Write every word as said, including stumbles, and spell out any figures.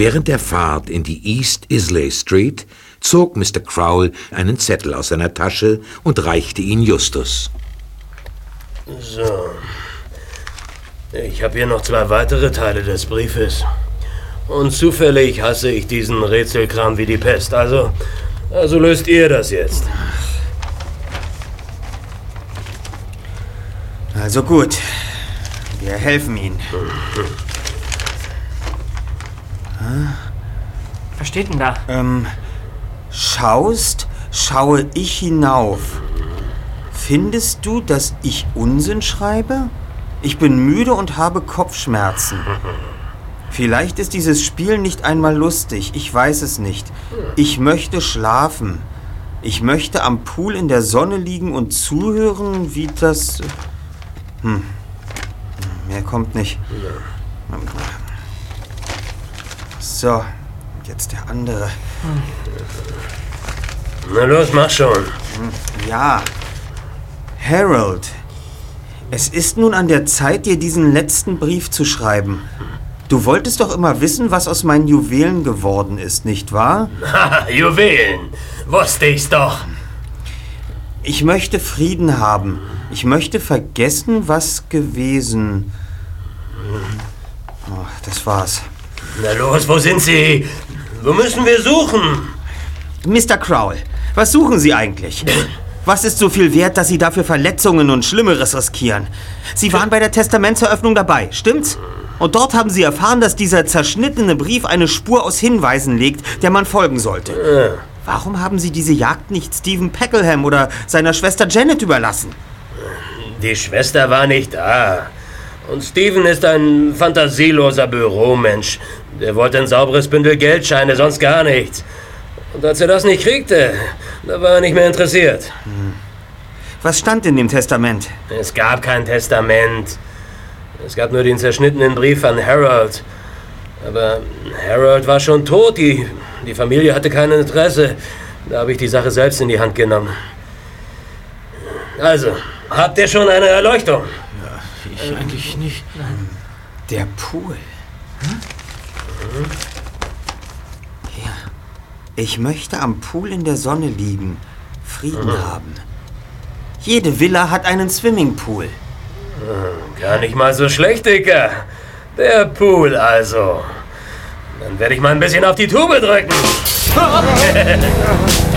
Während der Fahrt in die East Islay Street zog Mister Crowell einen Zettel aus seiner Tasche und reichte ihn Justus. So. Ich habe hier noch zwei weitere Teile des Briefes. Und zufällig hasse ich diesen Rätselkram wie die Pest. Also, also löst ihr das jetzt. Also gut. Wir helfen Ihnen. Was steht denn da? Ähm, schaust, schaue ich hinauf. Findest du, dass ich Unsinn schreibe? Ich bin müde und habe Kopfschmerzen. Vielleicht ist dieses Spiel nicht einmal lustig, ich weiß es nicht. Ich möchte schlafen. Ich möchte am Pool in der Sonne liegen und zuhören, wie das... Hm. Mehr kommt nicht. So, jetzt der andere. Na los, mach schon. Ja. Harold, es ist nun an der Zeit, dir diesen letzten Brief zu schreiben. Du wolltest doch immer wissen, was aus meinen Juwelen geworden ist, nicht wahr? Haha, Juwelen. Wusste ich's doch. Ich möchte Frieden haben. Ich möchte vergessen, was gewesen... Oh, das war's. Na los, wo sind Sie? Wo müssen wir suchen? Mister Crowell, was suchen Sie eigentlich? Was ist so viel wert, dass Sie dafür Verletzungen und Schlimmeres riskieren? Sie waren bei der Testamentseröffnung dabei, stimmt's? Und dort haben Sie erfahren, dass dieser zerschnittene Brief eine Spur aus Hinweisen legt, der man folgen sollte. Ja. Warum haben Sie diese Jagd nicht Stephen Peckleham oder seiner Schwester Janet überlassen? Die Schwester war nicht da. Und Stephen ist ein fantasieloser Büromensch. Der wollte ein sauberes Bündel Geldscheine, sonst gar nichts. Und als er das nicht kriegte, da war er nicht mehr interessiert. Hm. Was stand in dem Testament? Es gab kein Testament. Es gab nur den zerschnittenen Brief an Harold. Aber Harold war schon tot. Die, die Familie hatte kein Interesse. Da habe ich die Sache selbst in die Hand genommen. Also, habt ihr schon eine Erleuchtung? Ja, ich ähm, eigentlich nicht. Nein. Der Pool. Hm? Mhm. Ja. Ich möchte am Pool in der Sonne liegen. Frieden mhm. haben. Jede Villa hat einen Swimmingpool. Gar nicht mal so schlecht, Dicker. Der Pool also. Dann werde ich mal ein bisschen auf die Tube drücken.